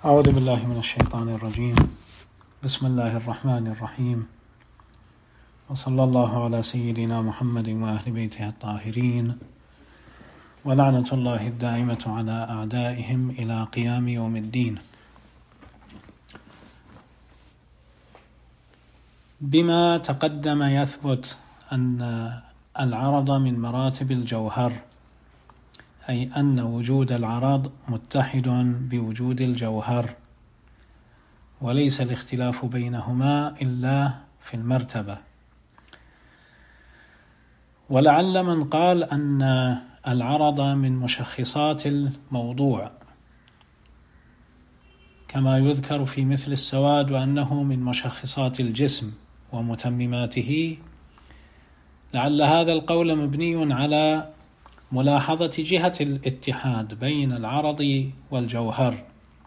أعوذ بالله من الشيطان الرجيم. بسم الله الرحمن الرحيم، وصلى الله على سيدنا محمد وأهل بيته الطاهرين، ولعنة الله الدائمة على أعدائهم إلى قيام يوم الدين. بما تقدم يثبت أن العرض من مراتب الجوهر، أي أن وجود العرض متحد بوجود الجوهر، وليس الاختلاف بينهما إلا في المرتبة. ولعل من قال أن العرض من مشخصات الموضوع كما يذكر في مثل السواد، وأنه من مشخصات الجسم ومتمماته، لعل هذا القول مبني على ملاحظة جهة الاتحاد بين العرض والجوهر،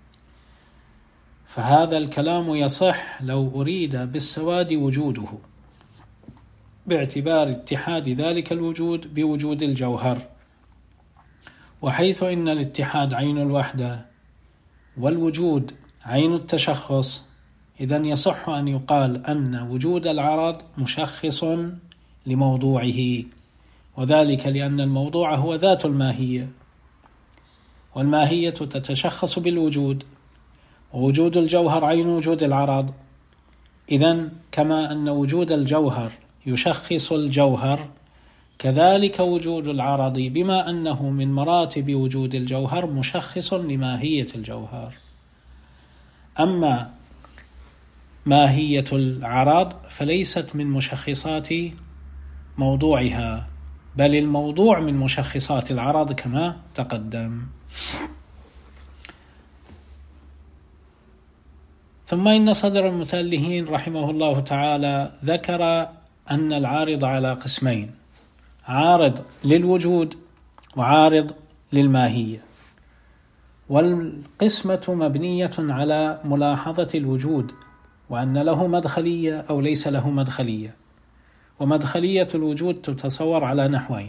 فهذا الكلام يصح لو أريد بالسواد وجوده باعتبار اتحاد ذلك الوجود بوجود الجوهر، وحيث إن الاتحاد عين الوحدة والوجود عين التشخص، إذن يصح أن يقال أن وجود العرض مشخص لموضوعه، وذلك لأن الموضوع هو ذات الماهية، والماهية تتشخص بالوجود، ووجود الجوهر عين وجود العرض. إذن كما أن وجود الجوهر يشخص الجوهر، كذلك وجود العرض بما أنه من مراتب وجود الجوهر مشخص لماهية الجوهر. أما ماهية العرض فليست من مشخصات موضوعها، بل الموضوع من مشخصات العرض كما تقدم. ثم إن صدر المتألهين رحمه الله تعالى ذكر أن العارض على قسمين: عارض للوجود وعارض للماهية، والقسمة مبنية على ملاحظة الوجود، وأن له مدخلية أو ليس له مدخلية. ومدخلية الوجود تتصور على نحوين: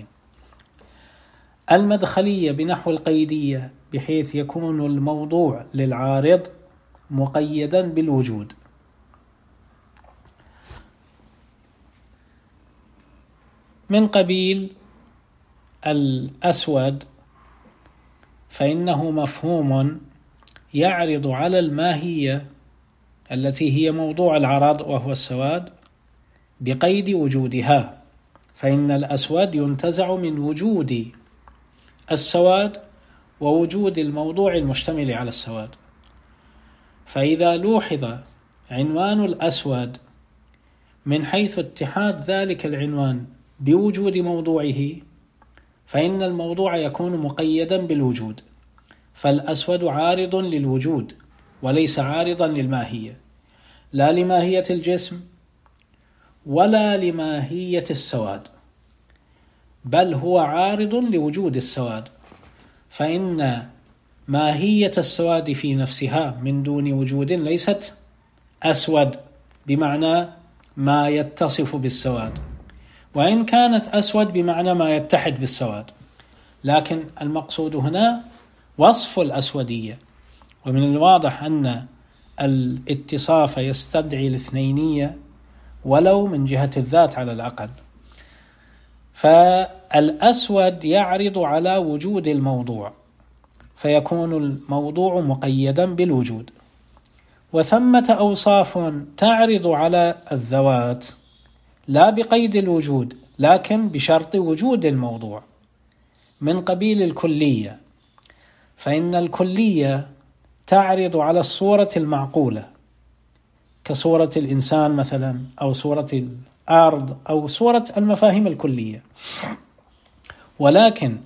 المدخلية بنحو القيدية، بحيث يكون الموضوع للعارض مقيدا بالوجود، من قبيل الأسود، فإنه مفهوم يعرض على الماهية التي هي موضوع العرض وهو السواد بقيد وجودها، فإن الأسود ينتزع من وجود السواد ووجود الموضوع المشتمل على السواد. فإذا لوحظ عنوان الأسود من حيث اتحاد ذلك العنوان بوجود موضوعه، فإن الموضوع يكون مقيدا بالوجود، فالأسود عارض للوجود وليس عارضا للماهية، لا لماهية الجسم ولا لماهية السواد، بل هو عارض لوجود السواد، فإن ماهية السواد في نفسها من دون وجود ليست أسود بمعنى ما يتصف بالسواد، وإن كانت أسود بمعنى ما يتحد بالسواد، لكن المقصود هنا وصف الأسودية. ومن الواضح أن الاتصاف يستدعي الاثنينية ولو من جهة الذات على الأقل، فالأسود يعرض على وجود الموضوع، فيكون الموضوع مقيدا بالوجود. وثمة أوصاف تعرض على الذوات لا بقيد الوجود، لكن بشرط وجود الموضوع، من قبيل الكلية، فإن الكلية تعرض على الصورة المعقولة كصورة الإنسان مثلا، أو صورة الأرض، أو صورة المفاهيم الكلية، ولكن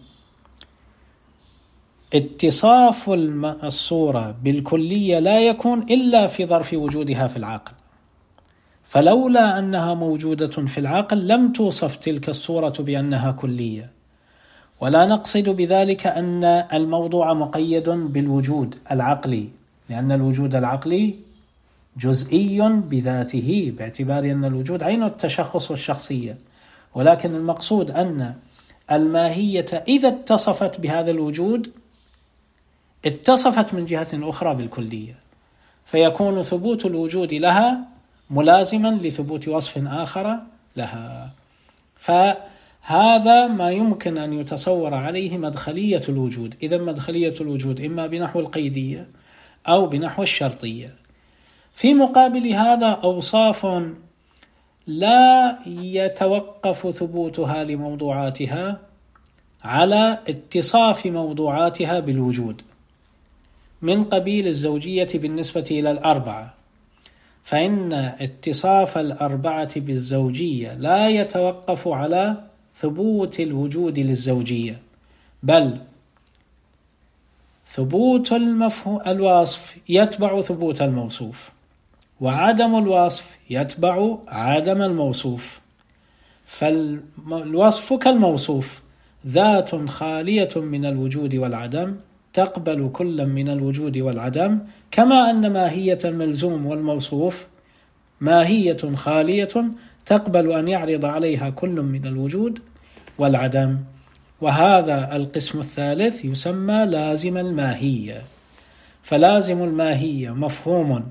اتصاف الصورة بالكلية لا يكون إلا في ظرف وجودها في العقل، فلولا أنها موجودة في العقل لم توصف تلك الصورة بأنها كلية. ولا نقصد بذلك أن الموضوع مقيد بالوجود العقلي، لأن الوجود العقلي جزئي بذاته، باعتبار أن الوجود عين التشخص والشخصية، ولكن المقصود أن الماهية إذا اتصفت بهذا الوجود اتصفت من جهة أخرى بالكلية، فيكون ثبوت الوجود لها ملازما لثبوت وصف آخر لها. فهذا ما يمكن أن يتصور عليه مدخلية الوجود. إذا مدخلية الوجود إما بنحو القيدية أو بنحو الشرطية. في مقابل هذا أوصاف لا يتوقف ثبوتها لموضوعاتها على اتصاف موضوعاتها بالوجود، من قبيل الزوجية بالنسبة إلى الأربعة، فإن اتصاف الأربعة بالزوجية لا يتوقف على ثبوت الوجود للزوجية، بل ثبوت الوصف يتبع ثبوت الموصوف، وعدم الوصف يتبع عدم الموصوف. فالوصف كالموصوف ذات خالية من الوجود والعدم، تقبل كل من الوجود والعدم، كما أن ماهية الملزوم والموصوف ماهية خالية تقبل أن يعرض عليها كل من الوجود والعدم. وهذا القسم الثالث يسمى لازم الماهية. فلازم الماهية مفهوم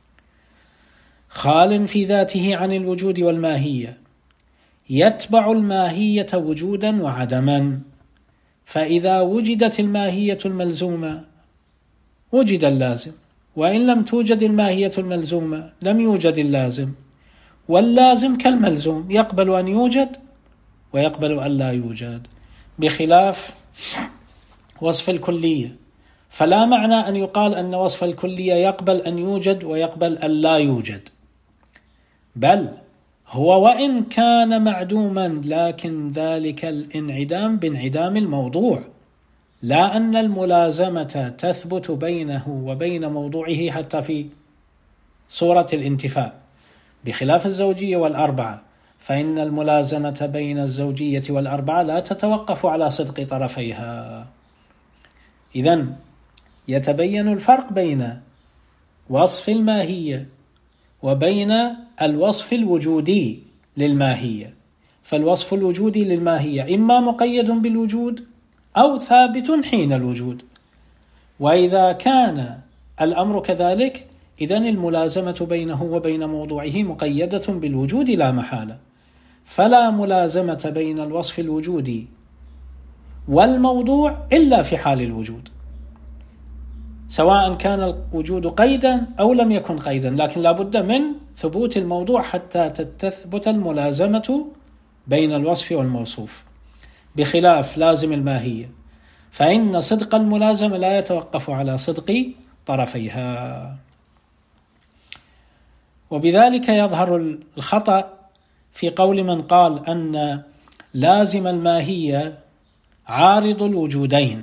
خال في ذاته عن الوجود والماهية، يتبع الماهية وجودا وعدما. فإذا وجدت الماهية الملزومة وجد اللازم، وإن لم توجد الماهية الملزومة لم يوجد اللازم. واللازم كالملزوم يقبل أن يوجد ويقبل أن لا يوجد، بخلاف وصف الكلية. فلا معنى أن يقال أن وصف الكلية يقبل أن يوجد ويقبل أن لا يوجد، بل هو وإن كان معدوما لكن ذلك الانعدام بانعدام الموضوع، لا أن الملازمة تثبت بينه وبين موضوعه حتى في صورة الانتفاء، بخلاف الزوجية والأربعة، فإن الملازمة بين الزوجية والأربعة لا تتوقف على صدق طرفيها. إذن يتبين الفرق بين وصف الماهية وبين الوصف الوجودي للماهية. فالوصف الوجودي للماهية إما مقيد بالوجود أو ثابت حين الوجود، وإذا كان الأمر كذلك إذن الملازمة بينه وبين موضوعه مقيدة بالوجود لا محالة. فلا ملازمة بين الوصف الوجودي والموضوع إلا في حال الوجود، سواء كان الوجود قيدا أو لم يكن قيدا، لكن لا بد من ثبوت الموضوع حتى تثبت الملازمة بين الوصف والموصوف، بخلاف لازم الماهية، فإن صدق الملازمة لا يتوقف على صدق طرفيها. وبذلك يظهر الخطأ في قول من قال أن لازم الماهية عارض الوجودين،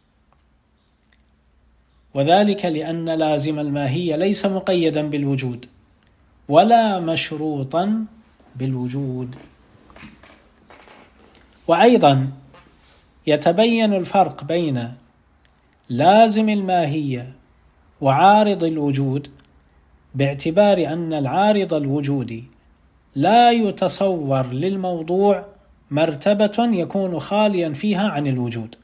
وذلك لأن لازم الماهية ليس مقيدا بالوجود ولا مشروطا بالوجود. وأيضا يتبين الفرق بين لازم الماهية وعارض الوجود باعتبار أن العارض الوجودي لا يتصور للموضوع مرتبة يكون خاليا فيها عن الوجود،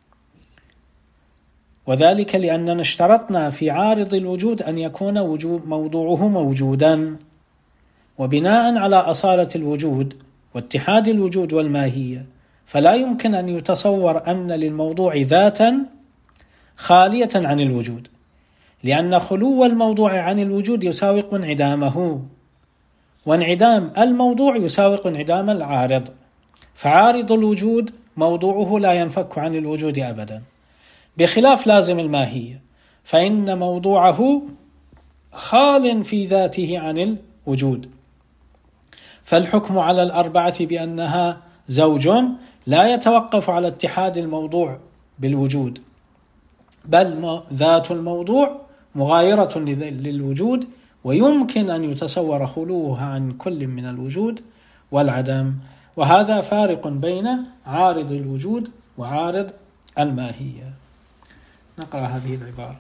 وذلك لأننا اشترطنا في عارض الوجود أن يكون موضوعه موجودا، وبناء على أصالة الوجود واتحاد الوجود والماهية فلا يمكن أن يتصور أن للموضوع ذاتا خالية عن الوجود، لأن خلو الموضوع عن الوجود يساوق انعدامه، وانعدام الموضوع يساوق انعدام العارض، فعارض الوجود موضوعه لا ينفك عن الوجود أبدا، بخلاف لازم الماهية فإن موضوعه خال في ذاته عن الوجود. فالحكم على الأربعة بأنها زوج لا يتوقف على اتحاد الموضوع بالوجود، بل ذات الموضوع مغايرة للوجود، ويمكن أن يتصور خلوها عن كل من الوجود والعدم. وهذا فارق بين عارض الوجود وعارض الماهية. نقرأ هذه العبارة.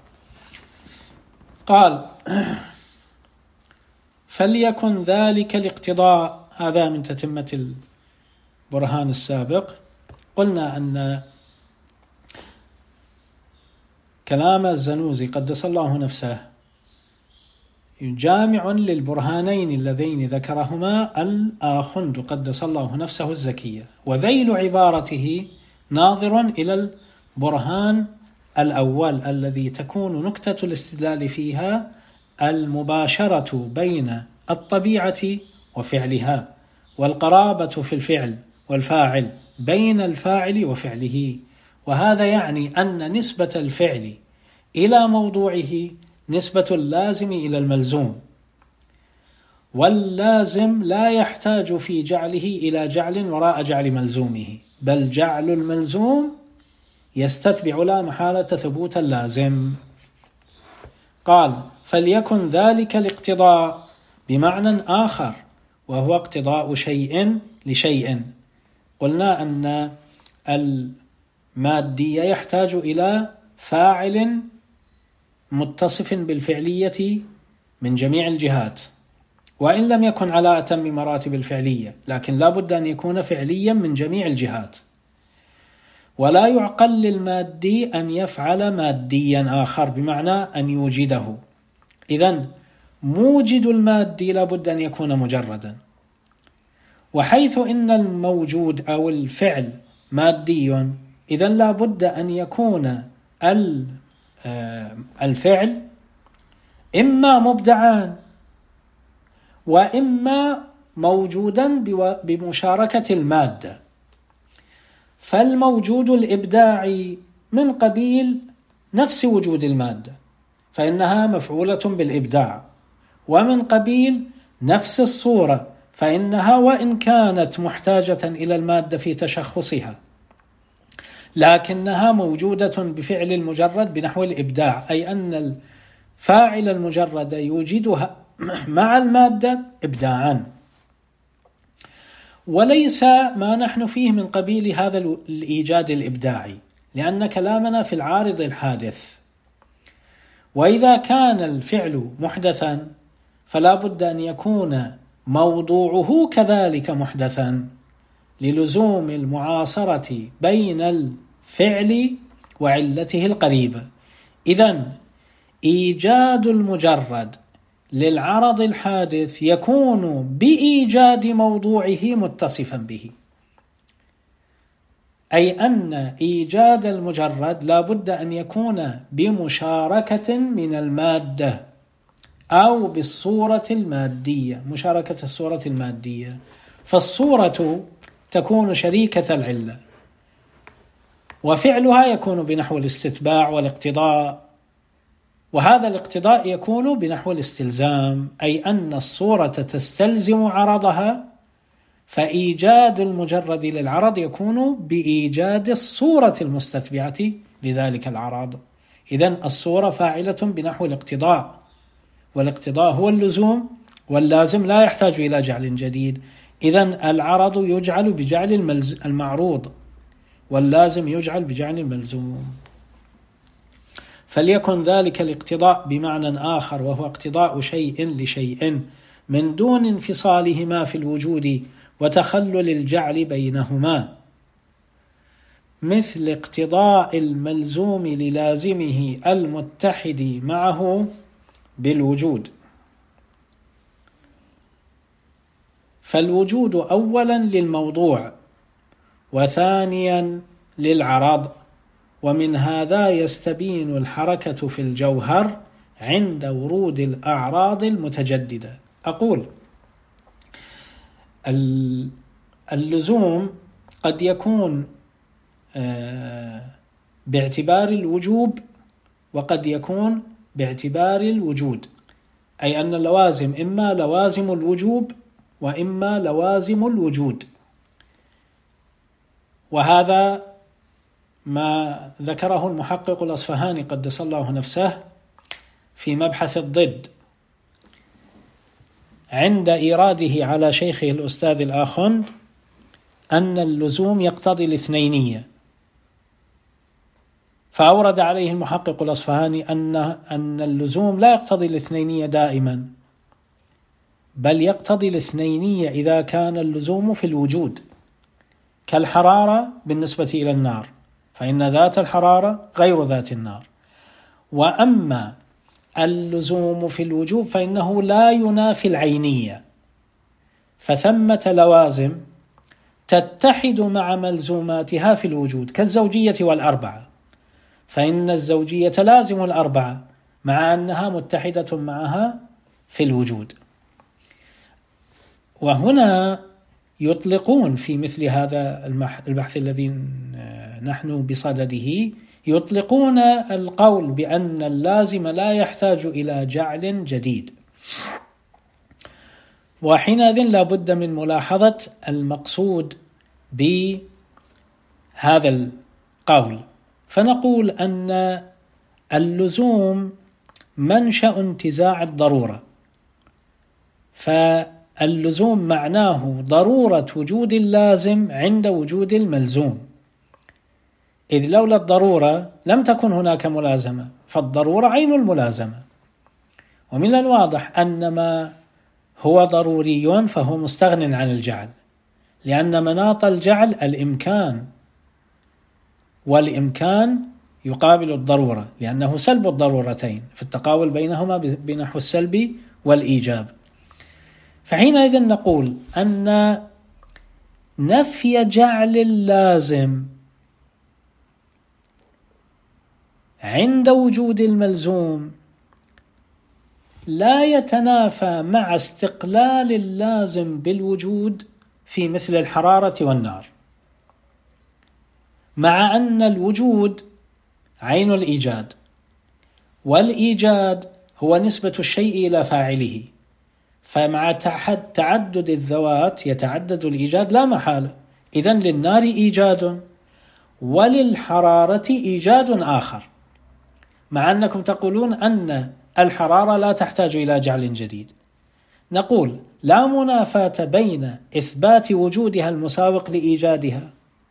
قال: فليكن ذلك الاقتضاء. هذا من تتمة البرهان السابق. قلنا أن كلام الزنوزي قدس الله نفسه جامع للبرهانين اللذين ذكرهما الآخند قدس الله نفسه الزكية، وذيل عبارته ناظر إلى البرهان الأول الذي تكون نكتة الاستدلال فيها المباشرة بين الطبيعة وفعلها، والقرابة في الفعل والفاعل بين الفاعل وفعله. وهذا يعني أن نسبة الفعل إلى موضوعه نسبة اللازم إلى الملزوم، واللازم لا يحتاج في جعله إلى جعل وراء جعل ملزومه، بل جعل الملزوم يستتبع لا محالة ثبوت اللازم. قال: فليكن ذلك الاقتضاء بمعنى آخر، وهو اقتضاء شيء لشيء. قلنا أن المادية يحتاج إلى فاعل متصف بالفعلية من جميع الجهات، وإن لم يكن على أتم مراتب الفعلية، لكن لا بد أن يكون فعليا من جميع الجهات. ولا يعقل للمادي أن يفعل ماديا آخر بمعنى أن يوجده. إذن موجد المادي لا بد أن يكون مجردا، وحيث إن الموجود أو الفعل مادي، إذن لا بد أن يكون الفعل إما مبدعا وإما موجودا بمشاركة المادة. فالموجود الإبداعي من قبيل نفس وجود المادة، فإنها مفعولة بالإبداع، ومن قبيل نفس الصورة، فإنها وإن كانت محتاجة إلى المادة في تشخصها لكنها موجودة بفعل المجرد بنحو الإبداع، أي أن الفاعل المجرد يوجدها مع المادة إبداعا. وليس ما نحن فيه من قبيل هذا الإيجاد الإبداعي، لأن كلامنا في العارض الحادث. وإذا كان الفعل محدثا فلا بد أن يكون موضوعه كذلك محدثا، للزوم المعاصرة بين الفعل وعلته القريبة. إذن إيجاد المجرد للعرض الحادث يكون بإيجاد موضوعه متصفا به، أي أن إيجاد المجرد لا بد أن يكون بمشاركة من المادة أو بالصورة المادية، مشاركة الصورة المادية. فالصورة تكون شريكة العلة، وفعلها يكون بنحو الاستتباع والاقتضاء، وهذا الاقتضاء يكون بنحو الاستلزام، أي أن الصورة تستلزم عرضها، فإيجاد المجرد للعرض يكون بإيجاد الصورة المستتبعة لذلك العرض. إذن الصورة فاعلة بنحو الاقتضاء، والاقتضاء هو اللزوم، واللازم لا يحتاج إلى جعل جديد. إذن العرض يجعل بجعل المعروض، واللازم يجعل بجعل الملزوم. فليكن ذلك الاقتضاء بمعنى آخر، وهو اقتضاء شيء لشيء من دون انفصالهما في الوجود وتخلل الجعل بينهما، مثل اقتضاء الملزوم للازمه المتحد معه بالوجود. فالوجود أولا للموضوع، وثانيا للعرض، ومن هذا يستبين الحركة في الجوهر عند ورود الأعراض المتجددة. أقول اللزوم قد يكون باعتبار الوجوب، وقد يكون باعتبار الوجود، أي أن اللوازم إما لوازم الوجوب وإما لوازم الوجود. وهذا ما ذكره المحقق الأصفهاني قدس الله نفسه في مبحث الضد عند إيراده على شيخه الأستاذ الآخند أن اللزوم يقتضي الاثنينية، فأورد عليه المحقق الأصفهاني أن اللزوم لا يقتضي الاثنينية دائما، بل يقتضي الاثنينية إذا كان اللزوم في الوجود، كالحرارة بالنسبة إلى النار، فإن ذات الحرارة غير ذات النار. وأما اللزوم في الوجوب فإنه لا ينافي العينية، فثمة لوازم تتحد مع ملزوماتها في الوجود كالزوجية والأربعة، فإن الزوجية لازم الأربعة مع أنها متحدة معها في الوجود. وهنا يطلقون في مثل هذا البحث الذي نحن بصدده، يطلقون القول بأن اللازم لا يحتاج إلى جعل جديد، وحينئذ لا بد من ملاحظة المقصود بهذا القول، فنقول أن اللزوم منشأ انتزاع الضرورة، فاللزوم معناه ضرورة وجود اللازم عند وجود الملزوم، إذ لولا الضرورة لم تكن هناك ملازمة، فالضرورة عين الملازمة. ومن الواضح أن ما هو ضروري فهو مستغن عن الجعل، لأن مناط الجعل الإمكان، والإمكان يقابل الضرورة لأنه سلب الضرورتين في التقاول بينهما بنحو السلب والإيجاب. فحينئذ نقول أن نفي جعل اللازم عند وجود الملزوم لا يتنافى مع استقلال اللازم بالوجود في مثل الحرارة والنار، مع أن الوجود عين الإيجاد، والإيجاد هو نسبة الشيء إلى فاعله، فمع تعدد الذوات يتعدد الإيجاد لا محالة. إذن للنار إيجاد وللحرارة إيجاد آخر، مع أنكم تقولون أن الحرارة لا تحتاج إلى جعل جديد. نقول لا منافاة بين إثبات وجودها المساوق لإيجادها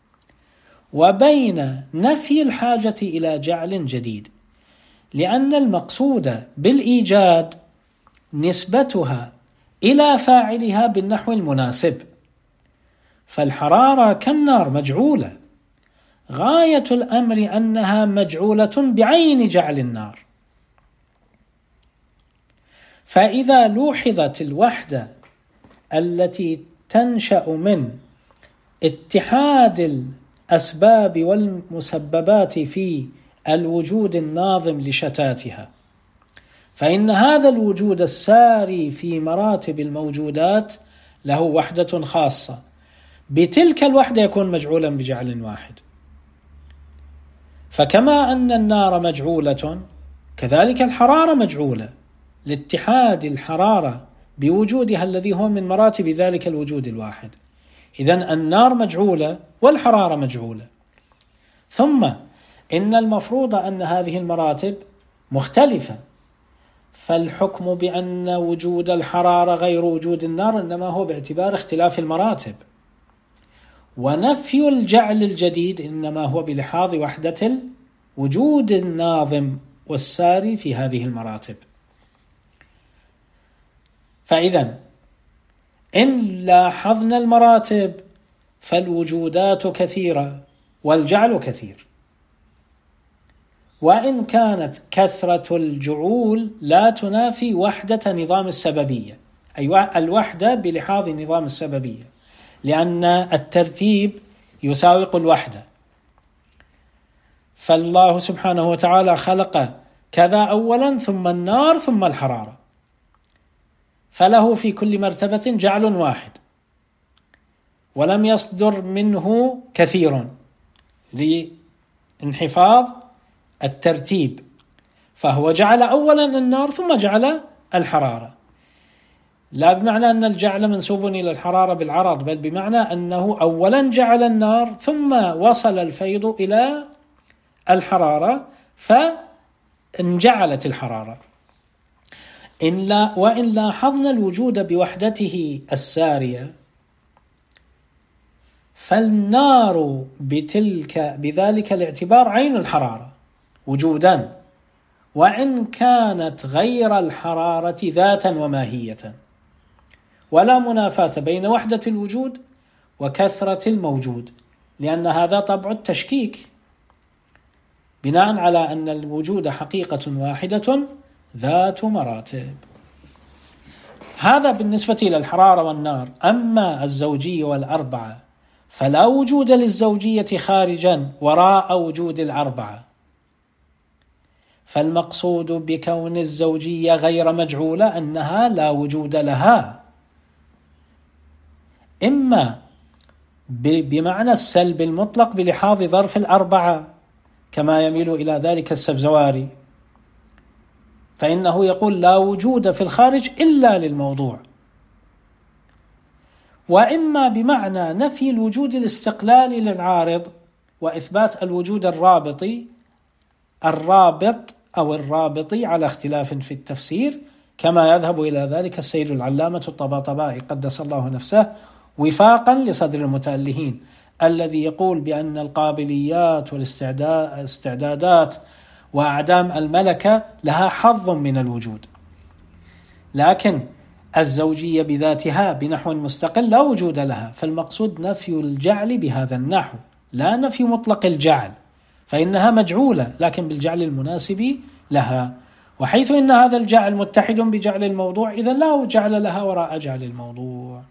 وبين نفي الحاجة إلى جعل جديد، لأن المقصود بالإيجاد نسبتها إلى فاعلها بالنحو المناسب، فالحرارة كالنار مجعولة، غاية الأمر أنها مجعولة بعين جعل النار. فإذا لوحظت الوحدة التي تنشأ من اتحاد الأسباب والمسببات في الوجود الناظم لشتاتها، فإن هذا الوجود الساري في مراتب الموجودات له وحدة خاصة، بتلك الوحدة يكون مجعولا بجعل واحد. فكما أن النار مجعولة كذلك الحرارة مجعولة لاتحاد الحرارة بوجودها الذي هو من مراتب ذلك الوجود الواحد. إذن النار مجعولة والحرارة مجعولة. ثم إن المفروض أن هذه المراتب مختلفة، فالحكم بأن وجود الحرارة غير وجود النار إنما هو باعتبار اختلاف المراتب، ونفي الجعل الجديد إنما هو بلحاظ وحدة الوجود الناظم والساري في هذه المراتب. فإذا إن لاحظنا المراتب فالوجودات كثيرة والجعل كثير، وإن كانت كثرة الجعول لا تنافي وحدة نظام السببية، أي الوحدة بلحاظ نظام السببية، لأن الترتيب يساوق الوحدة. فالله سبحانه وتعالى خلق كذا أولا ثم النار ثم الحرارة، فله في كل مرتبة جعل واحد، ولم يصدر منه كثير لانحفاظ الترتيب، فهو جعل أولا النار ثم جعل الحرارة، لا بمعنى أن الجعل منسوب إلى الحرارة بالعرض، بل بمعنى أنه أولا جعل النار ثم وصل الفيض إلى الحرارة فانجعلت الحرارة. وإن لاحظنا الوجود بوحدته السارية فالنار بذلك الاعتبار عين الحرارة وجودا، وإن كانت غير الحرارة ذاتا وماهية، ولا منافاة بين وحدة الوجود وكثرة الموجود، لأن هذا طبع التشكيك، بناء على أن الوجود حقيقة واحدة ذات مراتب. هذا بالنسبة إلى الحرارة والنار. أما الزوجية والأربعة فلا وجود للزوجية خارجا وراء وجود الأربعة، فالمقصود بكون الزوجية غير مجعولة أنها لا وجود لها، إما بمعنى السلب المطلق بلحاظ ظرف الأربعة كما يميل إلى ذلك السبزواري، فإنه يقول لا وجود في الخارج إلا للموضوع، وإما بمعنى نفي الوجود الاستقلالي للعارض وإثبات الوجود الرابطي أو الرابطي على اختلاف في التفسير، كما يذهب إلى ذلك السيد العلامة الطباطبائي قدس الله نفسه وفاقا لصدر المتألهين، الذي يقول بأن القابليات والاستعدادات وأعدام الملكة لها حظ من الوجود، لكن الزوجية بذاتها بنحو مستقل لا وجود لها، فالمقصود نفي الجعل بهذا النحو لا نفي مطلق الجعل، فإنها مجعولة لكن بالجعل المناسب لها، وحيث إن هذا الجعل متحد بجعل الموضوع إذا لا جعل لها وراء جعل الموضوع.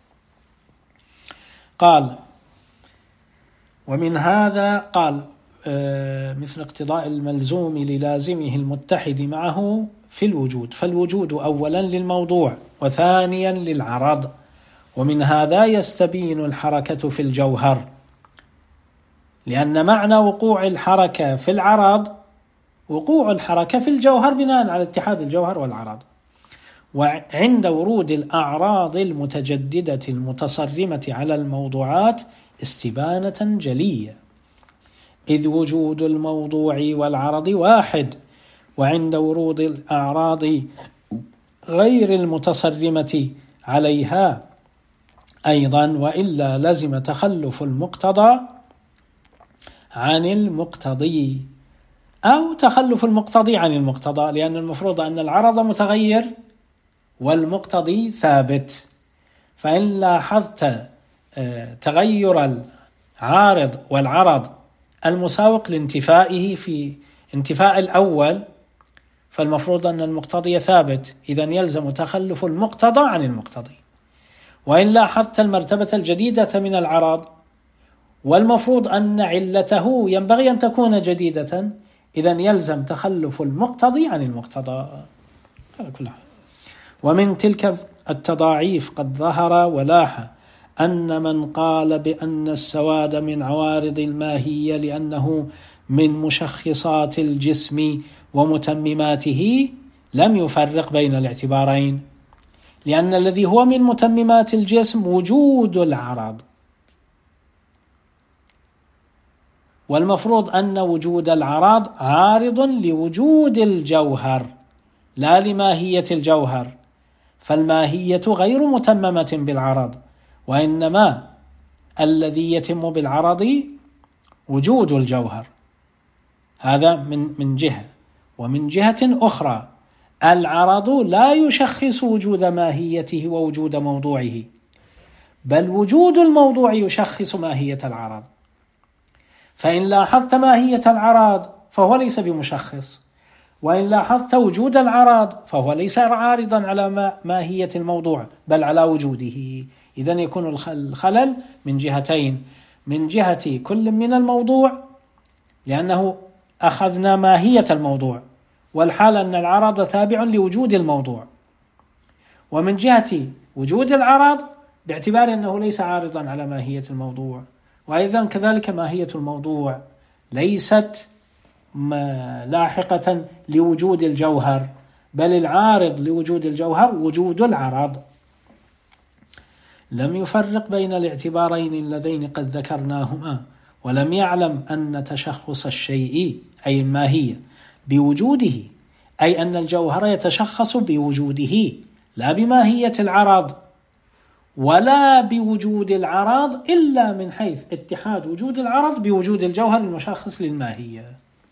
قال ومن هذا قال مثل اقتضاء الملزوم للازمه المتحد معه في الوجود، فالوجود أولا للموضوع وثانيا للعرض، ومن هذا يستبين الحركة في الجوهر، لأن معنى وقوع الحركة في العرض وقوع الحركة في الجوهر بناء على اتحاد الجوهر والعرض. وعند ورود الأعراض المتجددة المتصرمة على الموضوعات استبانة جلية، إذ وجود الموضوع والعرض واحد، وعند ورود الأعراض غير المتصرمة عليها أيضا، وإلا لزم تخلف المقتضى عن المقتضي أو تخلف المقتضي عن المقتضى، لأن المفروض أن العرض متغير والمقتضي ثابت، فإن لاحظت تغير العارض والعرض المساوق لانتفائه في انتفاء الأول، فالمفروض أن المقتضي ثابت، إذن يلزم تخلف المقتضى عن المقتضي. وإن لاحظت المرتبة الجديدة من العرض والمفروض أن علته ينبغي أن تكون جديدة، إذن يلزم تخلف المقتضي عن المقتضى على كل حال. ومن تلك التضاعيف قد ظهر ولاح أن من قال بأن السواد من عوارض الماهية لأنه من مشخصات الجسم ومتمماته لم يفرق بين الاعتبارين، لأن الذي هو من متممات الجسم وجود العرض، والمفروض أن وجود العرض عارض لوجود الجوهر لا لماهية الجوهر، فالماهية غير متممة بالعرض، وإنما الذي يتم بالعرض وجود الجوهر. هذا من جهة. ومن جهة أخرى العرض لا يشخص وجود ماهيته ووجود موضوعه، بل وجود الموضوع يشخص ماهية العرض، فإن لاحظت ماهية العرض فهو ليس بمشخص، وإن لاحظت وجود العرض فهو ليس عارضا على ماهية الموضوع بل على وجوده. إذن يكون الخلل من جهتين، من جهة كل من الموضوع لأنه أخذنا ماهية الموضوع والحال أن العرض تابع لوجود الموضوع، ومن جهة وجود العرض باعتبار أنه ليس عارضا على ماهية الموضوع، وأيضا كذلك ماهية الموضوع ليست لاحقة لوجود الجوهر، بل العارض لوجود الجوهر وجود العرض. لم يفرق بين الاعتبارين اللذين قد ذكرناهما، ولم يعلم أن تشخص الشيء أي الماهية بوجوده، أي أن الجوهر يتشخص بوجوده لا بماهية العرض، ولا بوجود العرض إلا من حيث اتحاد وجود العرض بوجود الجوهر المشخص للماهية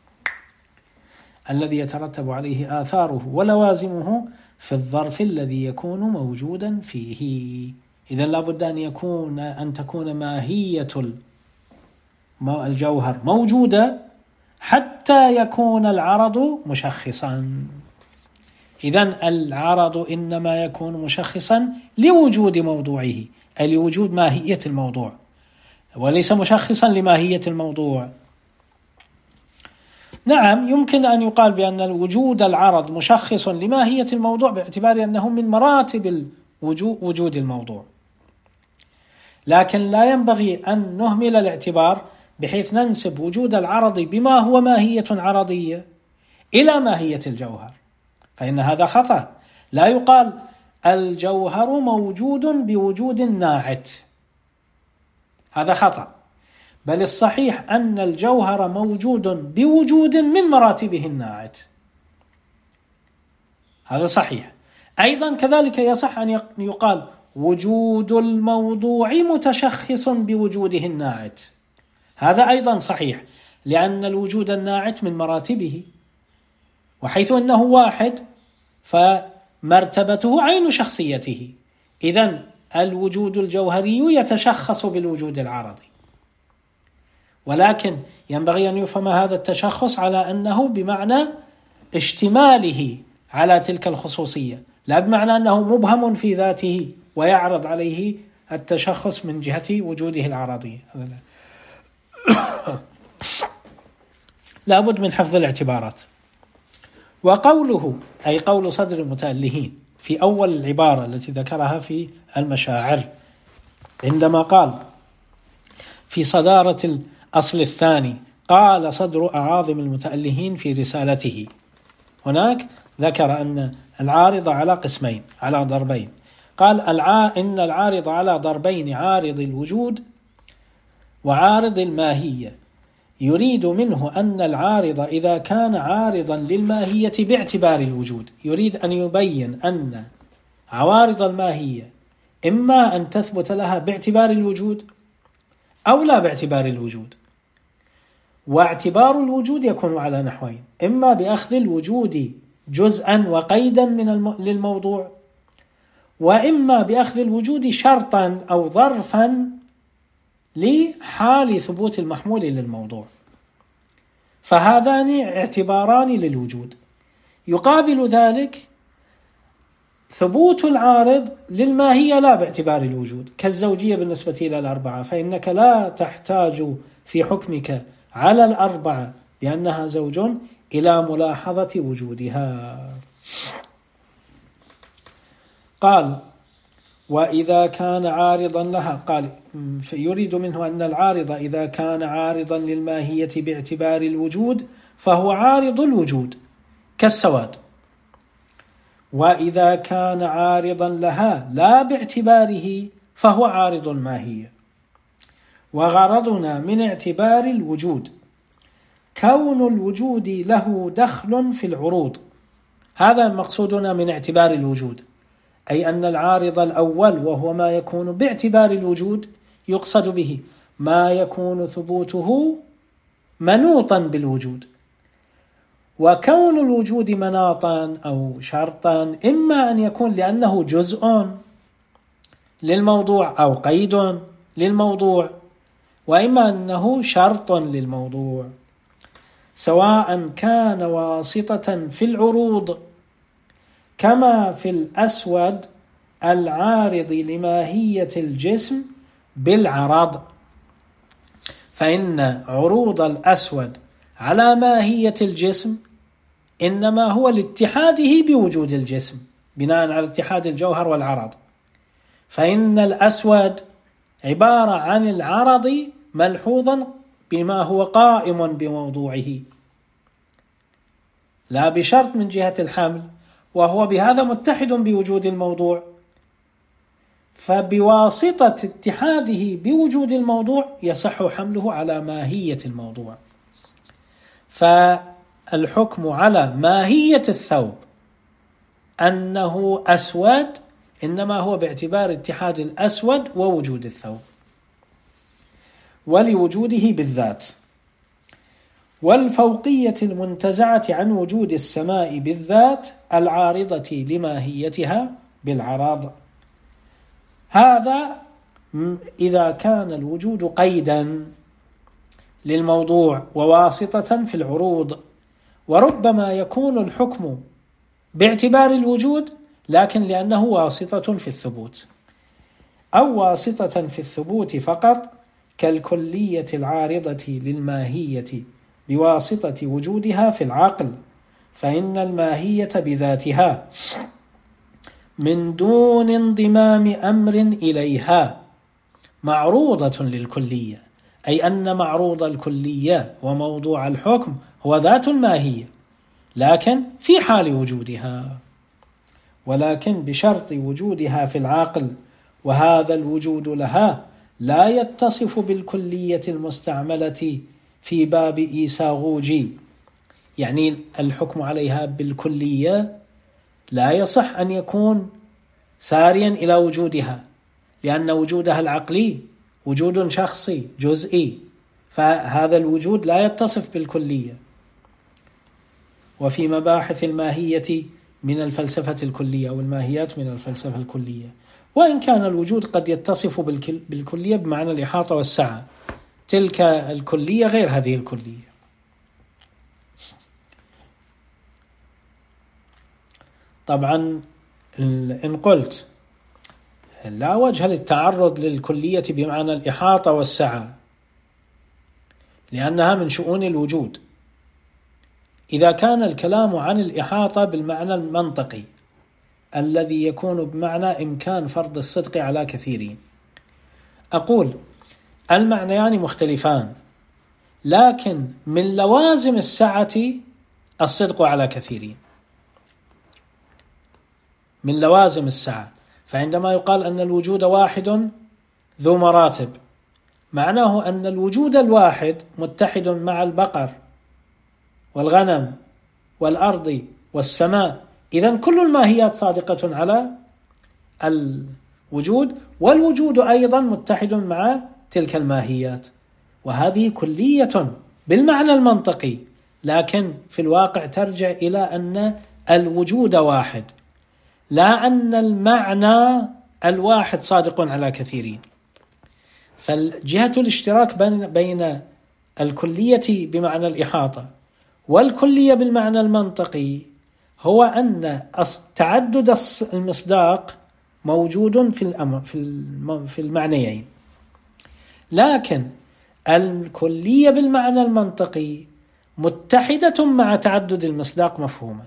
الذي يترتب عليه آثاره ولوازمه في الظرف الذي يكون موجودا فيه. إذن لابد أن تكون ماهية الجوهر موجودة حتى يكون العرض مشخصا. إذن العرض إنما يكون مشخصا لوجود موضوعه، أي لوجود ماهية الموضوع، وليس مشخصا لماهية الموضوع. نعم، يمكن أن يقال بأن وجود العرض مشخص لماهية الموضوع باعتبار أنه من مراتب وجود الموضوع، لكن لا ينبغي أن نهمل الاعتبار بحيث ننسب وجود العرض بما هو ماهية عرضية إلى ماهية الجوهر، فإن هذا خطأ. لا يقال الجوهر موجود بوجود ناعت، هذا خطأ، بل الصحيح أن الجوهر موجود بوجود من مراتبه الناعت، هذا صحيح. أيضا كذلك يصح أن يقال وجود الموضوع متشخص بوجوده الناعت، هذا أيضا صحيح، لأن الوجود الناعت من مراتبه، وحيث أنه واحد فمرتبته عين شخصيته، إذن الوجود الجوهري يتشخص بالوجود العرضي، ولكن ينبغي أن يفهم هذا التشخص على أنه بمعنى اشتماله على تلك الخصوصية، لا بمعنى أنه مبهم في ذاته ويعرض عليه التشخص من جهة وجوده العرضي. لابد من حفظ الاعتبارات. وقوله أي قول صدر المتألهين في أول العبارة التي ذكرها في المشاعر، عندما قال في صدارة الأصل الثاني قال صدر أعاظم المتألهين في رسالته، هناك ذكر أن العارض على قسمين، على ضربين، قال إن العارض على ضربين: عارض الوجود وعارض الماهية. يريد منه أن العارض إذا كان عارضا للماهية باعتبار الوجود، يريد أن يبين أن عوارض الماهية إما أن تثبت لها باعتبار الوجود أو لا باعتبار الوجود. واعتبار الوجود يكون على نحوين: إما بأخذ الوجود جزءا وقيدا للموضوع، وإما بأخذ الوجود شرطا أو ظرفا لحال ثبوت المحمول للموضوع، فهذان اعتباران للوجود. يقابل ذلك ثبوت العارض للماهية لا باعتبار الوجود، كالزوجية بالنسبة إلى الأربعة، فإنك لا تحتاج في حكمك على الأربعة بأنها زوج إلى ملاحظة وجودها. قال: وإذا كان عارضا لها، قال يريد منه أن العارض إذا كان عارضا للماهية باعتبار الوجود فهو عارض الوجود كالسواد، وإذا كان عارضا لها لا باعتباره فهو عارض الماهية. وغرضنا من اعتبار الوجود كون الوجود له دخل في العروض، هذا مقصودنا من اعتبار الوجود، أي أن العارض الأول وهو ما يكون باعتبار الوجود يقصد به ما يكون ثبوته منوطا بالوجود، وكون الوجود مناطا أو شرطا إما أن يكون لأنه جزء للموضوع أو قيد للموضوع، وإما أنه شرط للموضوع، سواء كان واسطة في العروض كما في الأسود العارض لماهية الجسم بالعرض، فإن عروض الأسود على ماهية الجسم إنما هو لاتحاده بوجود الجسم بناء على اتحاد الجوهر والعرض، فإن الأسود عبارة عن العرض ملحوظا بما هو قائم بموضوعه، لا بشرط من جهة الحمل، وهو بهذا متحد بوجود الموضوع، فبواسطة اتحاده بوجود الموضوع يصح حمله على ماهية الموضوع. فالحكم على ماهية الثوب أنه أسود إنما هو باعتبار اتحاد الأسود ووجود الثوب ولوجوده بالذات. والفوقية المنتزعة عن وجود السماء بالذات العارضة لماهيتها بالعرض، هذا إذا كان الوجود قيدا للموضوع وواسطة في العروض، وربما يكون الحكم باعتبار الوجود لكن لأنه واسطة في الثبوت، أو واسطة في الثبوت فقط كالكلية العارضة للماهية بواسطة وجودها في العقل، فإن الماهية بذاتها من دون انضمام أمر إليها معروضة للكلية، أي أن معروض الكلية وموضوع الحكم هو ذات الماهية لكن في حال وجودها، ولكن بشرط وجودها في العقل، وهذا الوجود لها لا يتصف بالكلية المستعملة في باب إيساغوجي، يعني الحكم عليها بالكلية لا يصح أن يكون ساريا إلى وجودها، لأن وجودها العقلي وجود شخصي جزئي، فهذا الوجود لا يتصف بالكلية. وفي مباحث الماهية من الفلسفة الكلية والماهيات من الفلسفة الكلية، وإن كان الوجود قد يتصف بالكلية بمعنى الإحاطة والسعة، تلك الكلية غير هذه الكلية. طبعا إن قلت لا وجه للتعرض للكلية بمعنى الإحاطة والسعة لأنها من شؤون الوجود، إذا كان الكلام عن الإحاطة بالمعنى المنطقي الذي يكون بمعنى إمكان فرض الصدق على كثيرين، أقول المعنيان مختلفان، لكن من لوازم السعة الصدق على كثيرين، من لوازم السعة. فعندما يقال أن الوجود واحد ذو مراتب، معناه أن الوجود الواحد متحد مع البقر والغنم والأرض والسماء، إذن كل الماهيات صادقة على الوجود، والوجود أيضا متحد مع تلك الماهيات، وهذه كلية بالمعنى المنطقي، لكن في الواقع ترجع إلى أن الوجود واحد، لا أن المعنى الواحد صادق على كثيرين. فالجهة الاشتراك بين الكلية بمعنى الإحاطة والكلية بالمعنى المنطقي هو أن تعدد المصداق موجود في المعنيين، لكن الكلية بالمعنى المنطقي متحدة مع تعدد المصداق مفهوما،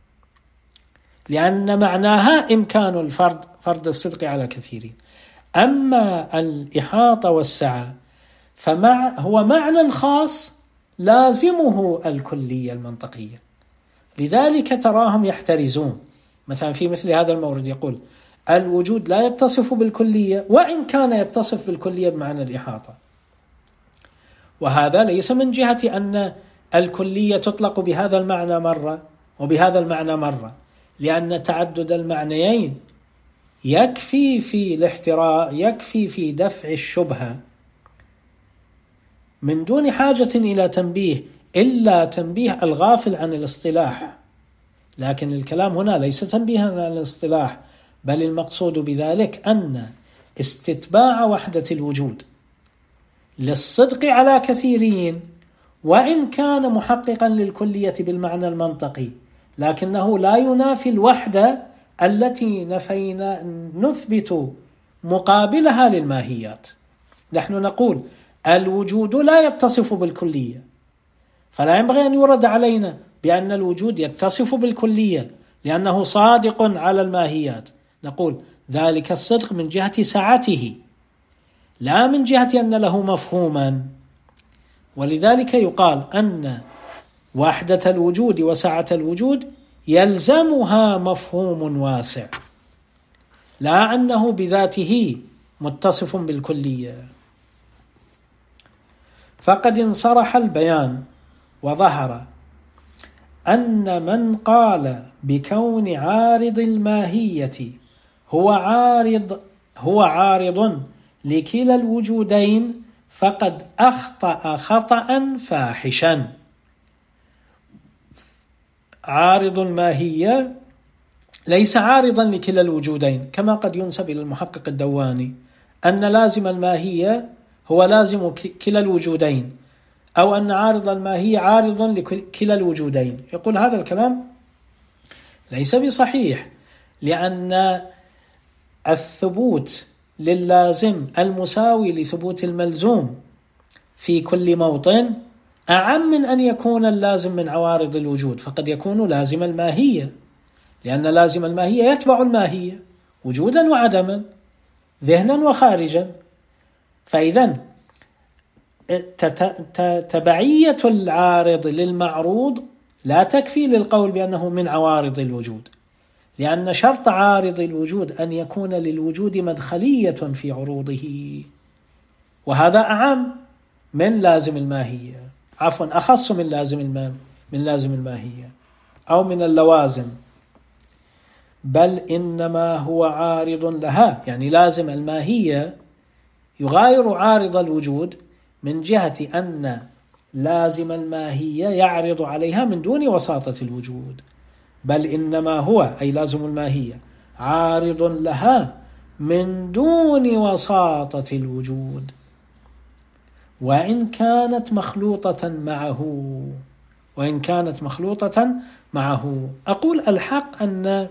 لأن معناها إمكان فرض الصدق على كثيرين. أما الإحاطة والسعة هو معنى خاص لازمه الكلية المنطقية، لذلك تراهم يحترزون. مثلا في مثل هذا المورد يقول الوجود لا يتصف بالكلية وإن كان يتصف بالكلية بمعنى الإحاطة، وهذا ليس من جهة أن الكلية تطلق بهذا المعنى مرة وبهذا المعنى مرة، لأن تعدد المعنيين يكفي في الاحتراء، يكفي في دفع الشبهة من دون حاجة إلى تنبيه، إلا تنبيه الغافل عن الاصطلاح. لكن الكلام هنا ليس تنبيها عن الاصطلاح، بل المقصود بذلك أن استتباع وحدة الوجود للصدق على كثيرين، وإن كان محققا للكلية بالمعنى المنطقي، لكنه لا ينافي الوحدة التي نثبت مقابلها للماهيات. نحن نقول الوجود لا يتصف بالكلية، فلا ينبغي أن يرد علينا بأن الوجود يتصف بالكلية لأنه صادق على الماهيات. نقول ذلك الصدق من جهة سعته لا من جهة أن له مفهوما، ولذلك يقال أن وحدة الوجود وسعة الوجود يلزمها مفهوم واسع، لا أنه بذاته متصف بالكلية. فقد انصرح البيان وظهر أن من قال بكون عارض الماهية هو عارض لكلا الوجودين فقد أخطأ خطأ فاحشا. عارض الماهية ليس عارضا لكلا الوجودين، كما قد ينسب إلى المحقق الدواني أن لازم الماهية هو لازم كلا الوجودين، أو أن عارض الماهية عارض لكلا الوجودين. يقول هذا الكلام ليس بصحيح، لأن الثبوت للازم المساوي لثبوت الملزوم في كل موطن أعم من أن يكون اللازم من عوارض الوجود، فقد يكون لازم الماهية، لأن لازم الماهية يتبع الماهية وجودا وعدما، ذهنا وخارجا. فإذا تبعية العارض للمعروض لا تكفي للقول بأنه من عوارض الوجود، لأن شرط عارض الوجود أن يكون للوجود مدخلية في عروضه، وهذا أعم من لازم الماهية، عفوا أخص من لازم الماهية أو من اللوازم، بل إنما هو عارض لها، يعني لازم الماهية يغاير عارض الوجود من جهة أن لازم الماهية يعرض عليها من دون وساطة الوجود، بل إنما هو أي لازم الماهية عارض لها من دون وساطة الوجود وإن كانت مخلوطة معه. أقول الحق أن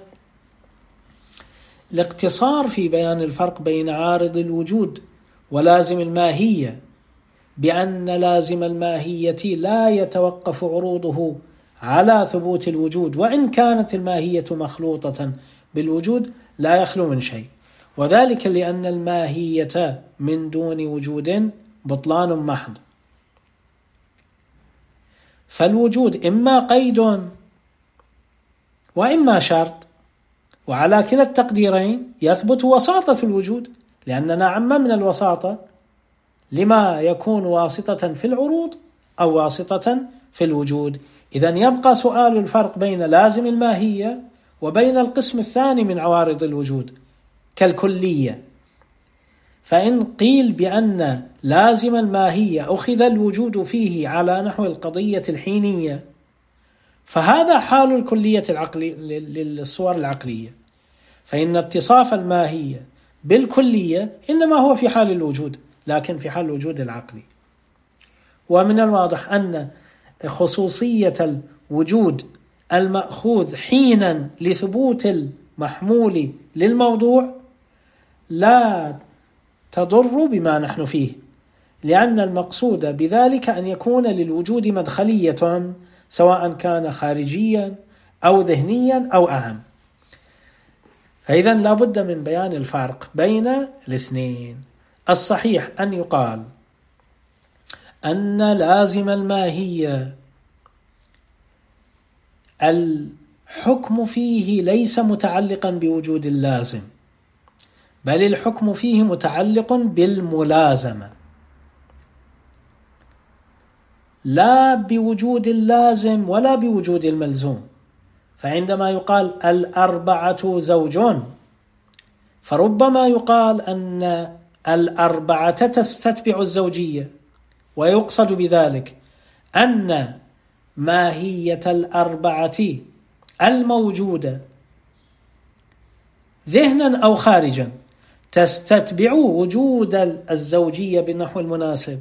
الاقتصار في بيان الفرق بين عارض الوجود ولازم الماهية بأن لازم الماهية لا يتوقف عروضه على ثبوت الوجود وإن كانت الماهية مخلوطة بالوجود لا يخلو من شيء، وذلك لأن الماهية من دون وجود بطلان محض، فالوجود إما قيد وإما شرط، وعلى كلا التقديرين يثبت وساطة الوجود، لأننا عممنا الوساطة لما يكون واسطة في العروض أو واسطة في الوجود. إذن يبقى سؤال الفرق بين لازم الماهية وبين القسم الثاني من عوارض الوجود كالكلية. فإن قيل بأن لازم الماهية أخذ الوجود فيه على نحو القضية الحينية، فهذا حال الكلية للصور العقلية، فإن اتصاف الماهية بالكلية إنما هو في حال الوجود، لكن في حال الوجود العقلي. ومن الواضح أن خصوصية الوجود المأخوذ حينا لثبوت المحمول للموضوع لا تضر بما نحن فيه، لأن المقصود بذلك أن يكون للوجود مدخلية سواء كان خارجيا أو ذهنيا أو أعم. فإذا لا بد من بيان الفرق بين الاثنين. الصحيح أن يقال أن لازم الماهية الحكم فيه ليس متعلقا بوجود اللازم، بل الحكم فيه متعلق بالملازمة لا بوجود اللازم ولا بوجود الملزوم. فعندما يقال الأربعة زوجون، فربما يقال أن الأربعة تستتبع الزوجية، ويقصد بذلك أن ماهية الأربعة الموجودة ذهنا أو خارجا تستتبع وجود الزوجية بالنحو المناسب،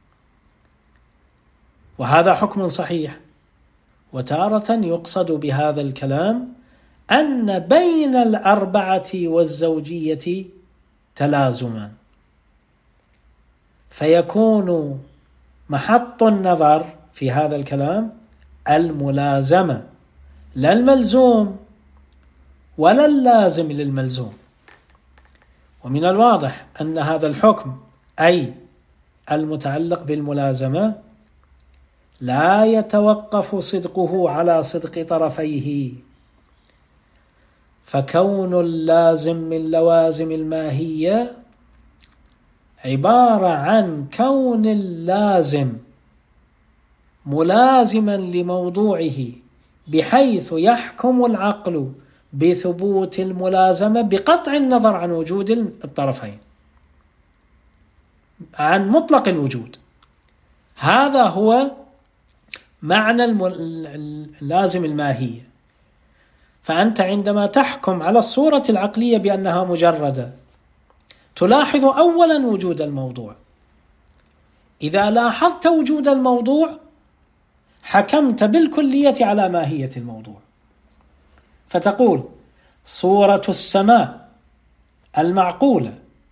وهذا حكم صحيح. وتارة يقصد بهذا الكلام أن بين الأربعة والزوجية تلازما، فيكون محط النظر في هذا الكلام الملازمة لا الملزوم ولا اللازم للملزوم. ومن الواضح أن هذا الحكم أي المتعلق بالملازمة لا يتوقف صدقه على صدق طرفيه، فكون اللازم من لوازم الماهية عبارة عن كون اللازم ملازما لموضوعه بحيث يحكم العقل بثبوت الملازمة بقطع النظر عن وجود الطرفين، عن مطلق الوجود. هذا هو معنى لازم الماهية. فأنت عندما تحكم على الصورة العقلية بأنها مجردة تلاحظ أولا وجود الموضوع، إذا لاحظت وجود الموضوع حكمت بالكلية على ماهية الموضوع، فتقول صورة السماء المعقولة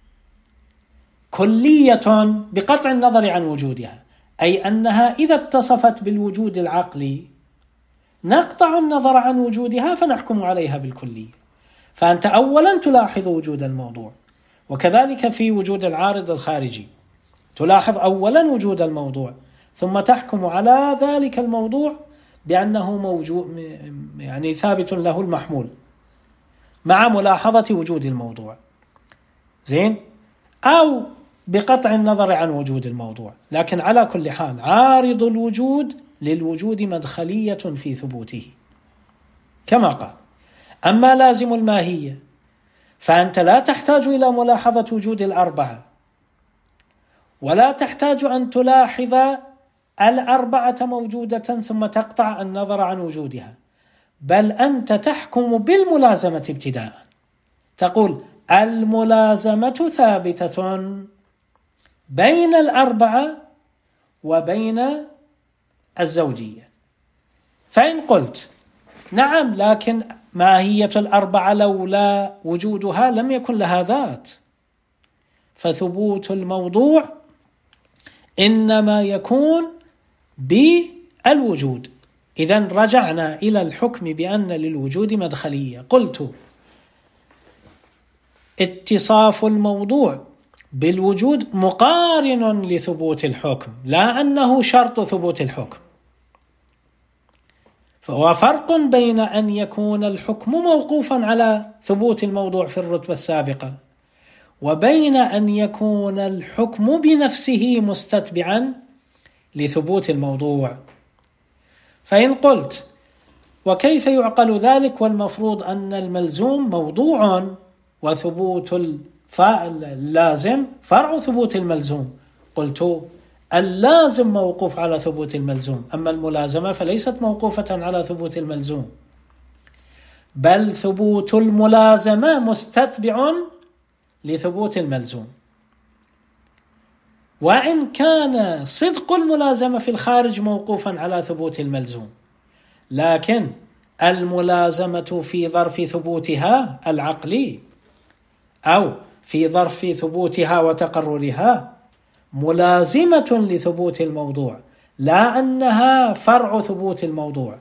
كلية بقطع النظر عن وجودها، أي أنها إذا اتصفت بالوجود العقلي نقطع النظر عن وجودها فنحكم عليها بالكلية. فأنت أولا تلاحظ وجود الموضوع، وكذلك في وجود العارض الخارجي تلاحظ أولا وجود الموضوع ثم تحكم على ذلك الموضوع بأنه موجود، يعني ثابت له المحمول مع ملاحظة وجود الموضوع، زين، أو بقطع النظر عن وجود الموضوع. لكن على كل حال عارض الوجود للوجود مدخلية في ثبوته كما قال. أما لازم الماهية فأنت لا تحتاج إلى ملاحظة وجود الأربعة، ولا تحتاج أن تلاحظ الأربعة موجودة ثم تقطع النظر عن وجودها، بل أنت تحكم بالملازمة ابتداء، تقول الملازمة ثابتة بين الأربعة وبين الزوجية. فإن قلت نعم لكن ماهية الأربعة لولا وجودها لم يكن لها ذات، فثبوت الموضوع إنما يكون بالوجود. إذن رجعنا إلى الحكم بأن للوجود مدخلية. قلت اتصاف الموضوع بالوجود مقارن لثبوت الحكم، لا أنه شرط ثبوت الحكم. فهو فرق بين أن يكون الحكم موقوفا على ثبوت الموضوع في الرتبة السابقة، وبين أن يكون الحكم بنفسه مستتبعا لثبوت الموضوع. فإن قلت وكيف يعقل ذلك والمفروض أن الملزوم موضوع وثبوت اللازم فرع ثبوت الملزوم، قلت اللازم موقوف على ثبوت الملزوم، أما الملازمة فليست موقوفة على ثبوت الملزوم، بل ثبوت الملازمة مستتبع لثبوت الملزوم. وإن كان صدق الملازمة في الخارج موقوفا على ثبوت الملزوم، لكن الملازمة في ظرف ثبوتها العقلي أو في ظرف ثبوتها وتقررها ملازمة لثبوت الموضوع، لا أنها فرع ثبوت الموضوع.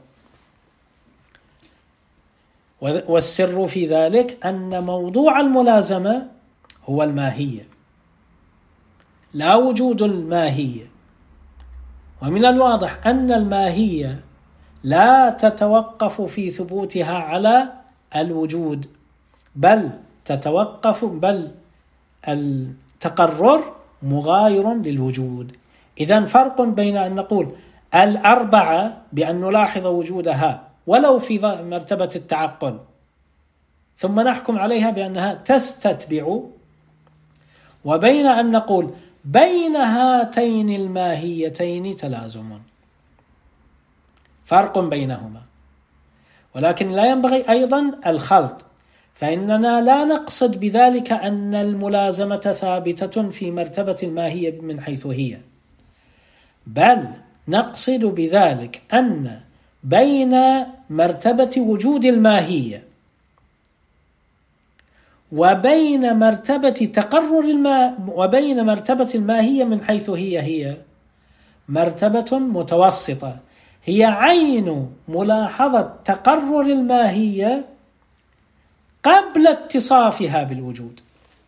والسر في ذلك أن موضوع الملازمة هو الماهية لا وجود الماهية. ومن الواضح أن الماهية لا تتوقف في ثبوتها على الوجود، بل التقرر مغاير للوجود. إذن فرق بين أن نقول الأربعة بأن نلاحظ وجودها ولو في مرتبة التعقل ثم نحكم عليها بأنها تستتبع، وبين أن نقول بين هاتين الماهيتين تلازم، فرق بينهما. ولكن لا ينبغي أيضا الخلط، فإننا لا نقصد بذلك أن الملازمة ثابتة في مرتبة الماهية من حيث هي، بل نقصد بذلك أن بين مرتبة وجود الماهية وبين مرتبة وبين مرتبة الماهية من حيث هي مرتبة متوسطة، هي عين ملاحظة تقرر الماهية قبل اتصافها بالوجود.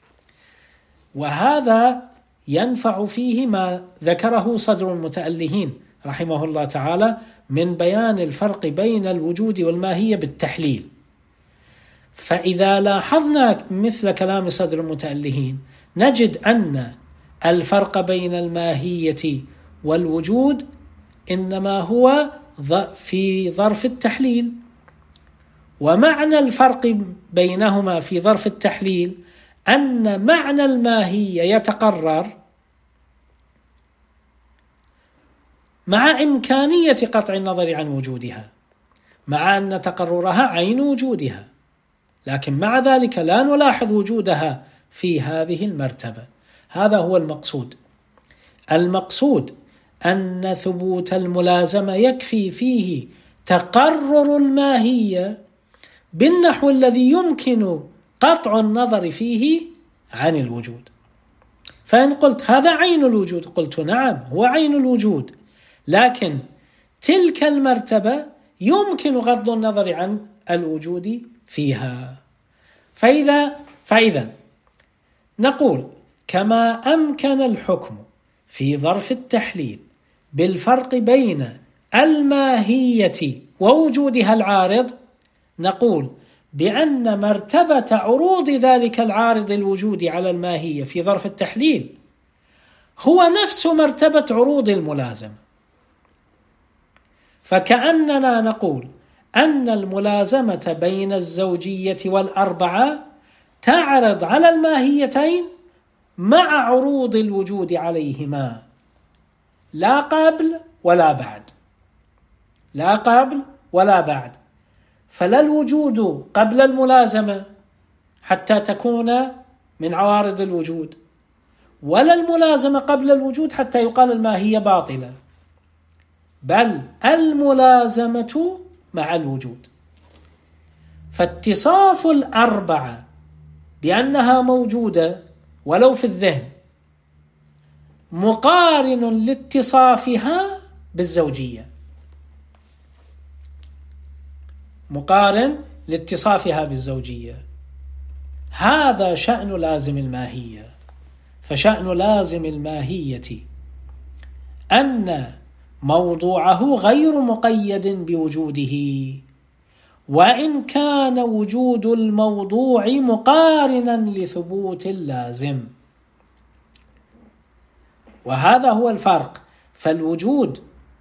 وهذا ينفع فيه ما ذكره صدر المتألهين رحمه الله تعالى من بيان الفرق بين الوجود والماهية بالتحليل. فإذا لاحظنا مثل كلام صدر المتألهين نجد أن الفرق بين الماهية والوجود إنما هو في ظرف التحليل، ومعنى الفرق بينهما في ظرف التحليل أن معنى الماهية يتقرر مع إمكانية قطع النظر عن وجودها، مع أن تقررها عين وجودها، لكن مع ذلك لا نلاحظ وجودها في هذه المرتبة. هذا هو المقصود. المقصود أن ثبوت الملازمة يكفي فيه تقرر الماهية بالنحو الذي يمكن قطع النظر فيه عن الوجود. فإن قلت هذا عين الوجود، قلت نعم هو عين الوجود، لكن تلك المرتبة يمكن غض النظر عن الوجود فيها. فإذا نقول كما أمكن الحكم في ظرف التحليل بالفرق بين الماهية ووجودها العارض، نقول بأن مرتبة عروض ذلك العارض الوجود على الماهية في ظرف التحليل هو نفس مرتبة عروض الملازمة. فكأننا نقول أن الملازمة بين الزوجية والأربعة تعرض على الماهيتين مع عروض الوجود عليهما، لا قبل ولا بعد، لا قبل ولا بعد. فلا الوجود قبل الملازمة حتى تكون من عوارض الوجود، ولا الملازمة قبل الوجود حتى يقال الماهية باطلة، بل الملازمة مع الوجود. فاتصاف الأربعة بأنها موجودة ولو في الذهن مقارن لاتصافها بالزوجية، مقارن لاتصافها بالزوجية. هذا شأن لازم الماهية. فشأن لازم الماهية أن موضوعه غير مقيد بوجوده، وإن كان وجود الموضوع مقارنا لثبوت اللازم. وهذا هو الفرق. فالوجود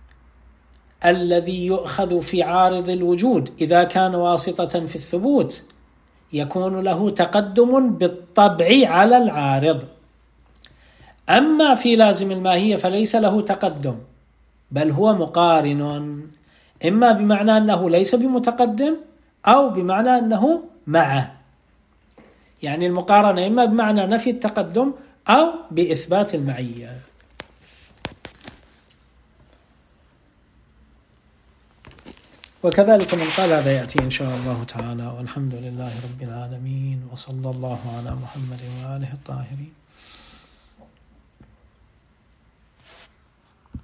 الذي يؤخذ في عارض الوجود إذا كان واسطة في الثبوت يكون له تقدم بالطبع على العارض. أما في لازم الماهية فليس له تقدم، بل هو مقارن، إما بمعنى أنه ليس بمتقدم أو بمعنى أنه معه. يعني المقارنة إما بمعنى نفي التقدم أو بإثبات المعية. وكذلك من قال هذا يأتي إن شاء الله تعالى. والحمد لله رب العالمين، وصلى الله على محمد وآله الطاهرين.